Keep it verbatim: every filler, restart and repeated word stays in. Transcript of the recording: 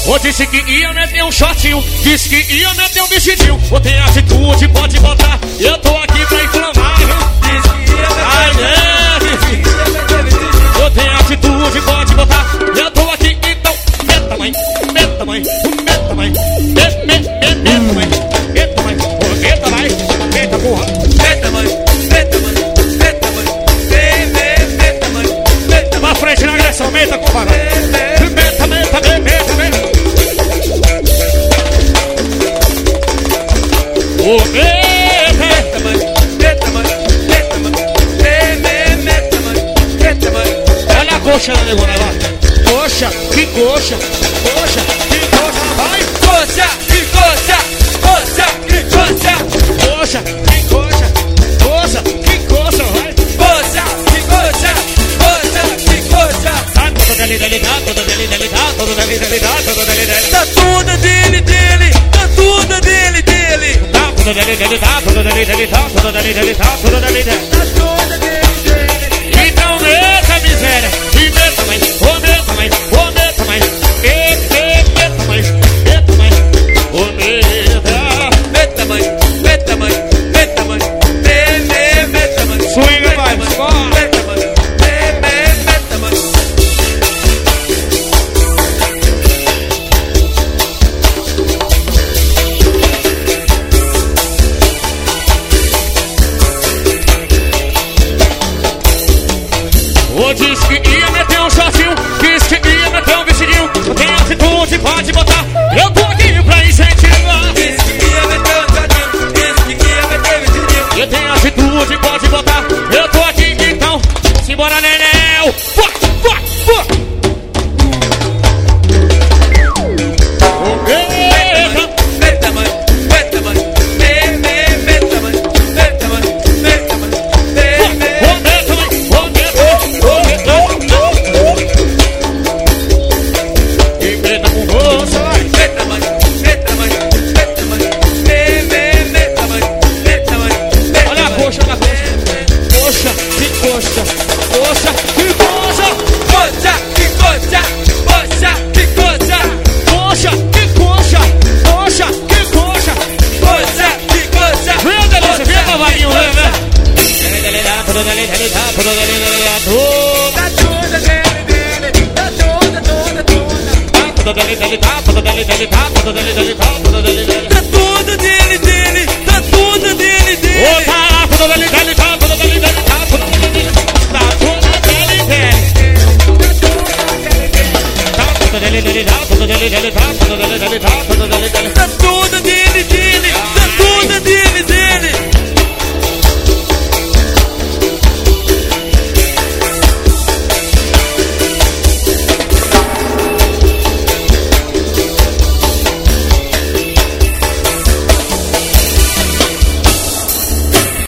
Ô, disse que ia meter um shortinho, disse que ia meter um vestidinho. Ô, tem atitude, pode botar, eu tô aqui pra inflamar. Disse que ia meter Ai, né? Ô, tem atitude, pode botar, eu tô aqui, então meta, mãe, meta, mãe, meta, mãe, meta, mãe, meta, mãe, meta, mãe, meta, vai, meta, porra, meta, mãe, meta, mãe, meta, mãe, meta, mãe, meta, pra frente na agressão, meta, compadre. Meta, meta, meta, meta. Ô, meta, mãe, meta, mãe, meta, mãe, meta, mãe, meta, mãe. Olha a coxa da negona lá. Coxa, que coxa, coxa, que coxa, vai. Coxa, que coxa, coxa, que coxa. Coxa, que coxa, coxa, que coxa, vai. Coxa, que coxa, coxa, que coxa. Tá tudo dele, dele, tá tudo dele, dele, tá tudo dele, dele, tá tudo dele, dele. Tá tudo dele, dele, tá tudo dele, dele. Tá tudo dele, dele, tá tudo dele, dele, tá tudo dele, dele, tá tudo dele, dele. Tá tudo dele, dele. Então meta miséria, e meta mãe, ô meta mãe, ô meta mãe, meta mãe, meta mãe, ô meta. Meta mãe, meta mãe, meta mãe, meta mãe. Swing vai, meta mãe, meta mãe. Ô, disse que ia meter um shortinho, disse que ia meter um vestidinho. Tem atitude, pode botar, eu tô aqui pra incentivar. Disse que ia meter um shortinho, disse que ia meter um vestidinho. Eu tenho atitude, pode botar, eu tô aqui então. Simbora, Nenel. Fuá, fuá, fuá. Meta mãe, meta mãe, meta mãe, meta mãe, meta mãe. Tá tudo dele, dele, tá tudo dele, dele. Ô, tá tudo dele, dele, tá tudo dele, dele, tá tudo dele, dele. Tá tudo dele, dele. Tá tudo dele, dele, tá tudo dele, dele, tá tudo dele, dele, tá tudo dele, dele. Tá tudo dele, dele, tá tudo dele.